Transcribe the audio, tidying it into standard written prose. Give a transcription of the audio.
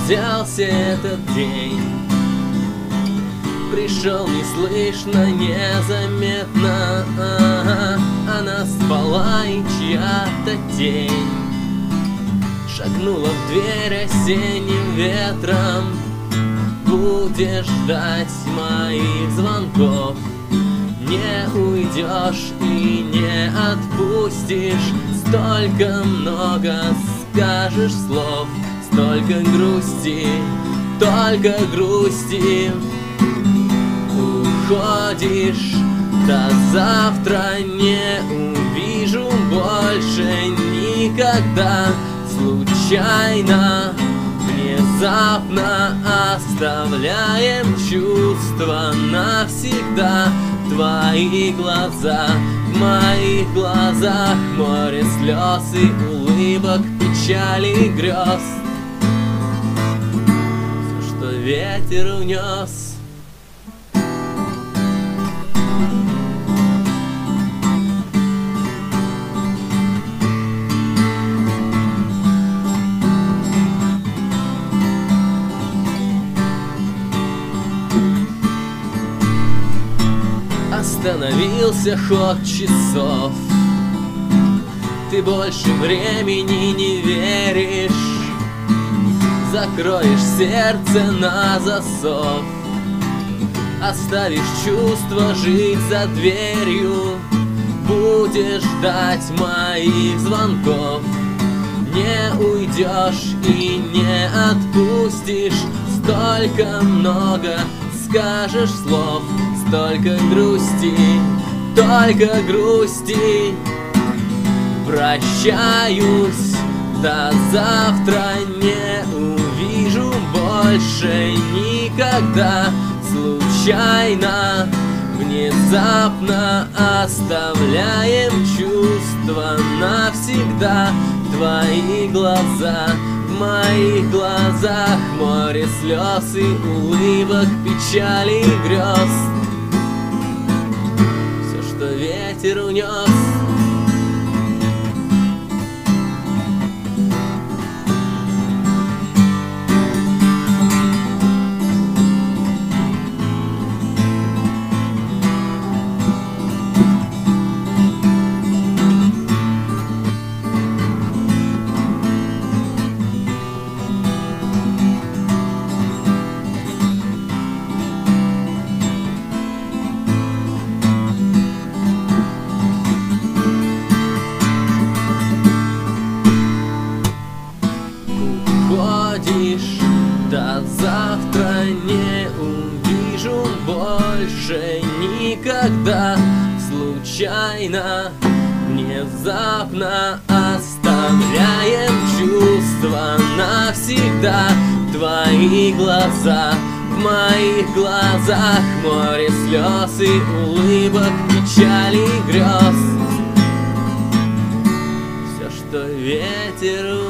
взялся этот день? Пришел неслышно, незаметно, она спала, и чья-то тень шагнула в дверь осенним ветром. Будешь ждать моих звонков, не уйдешь и не отпустишь. Столько много скажешь слов, столько грусти, только грусти. Уходишь, до завтра не увижу больше никогда. Случайно, внезапно оставляем чувства навсегда. Твои глаза, в моих глазах море слез и улыбок, печали и грез. Все, что ветер унес. Остановился ход часов, ты больше времени не веришь. Закроешь сердце на засов, оставишь чувства жить за дверью. Будешь ждать моих звонков, не уйдешь и не отпустишь. Столько много скажешь слов, столько грусти, только грусти. Прощаюсь, до завтра не увижу больше никогда. Случайно, внезапно оставляем чувства навсегда. Твои глаза, в моих глазах море слез и улыбок, печали и грез. Что ветер унес. До завтра не увижу больше никогда. Случайно, внезапно оставляем чувства навсегда. Твои глаза, в моих глазах море слез и улыбок, печали и грез. Все, что ветер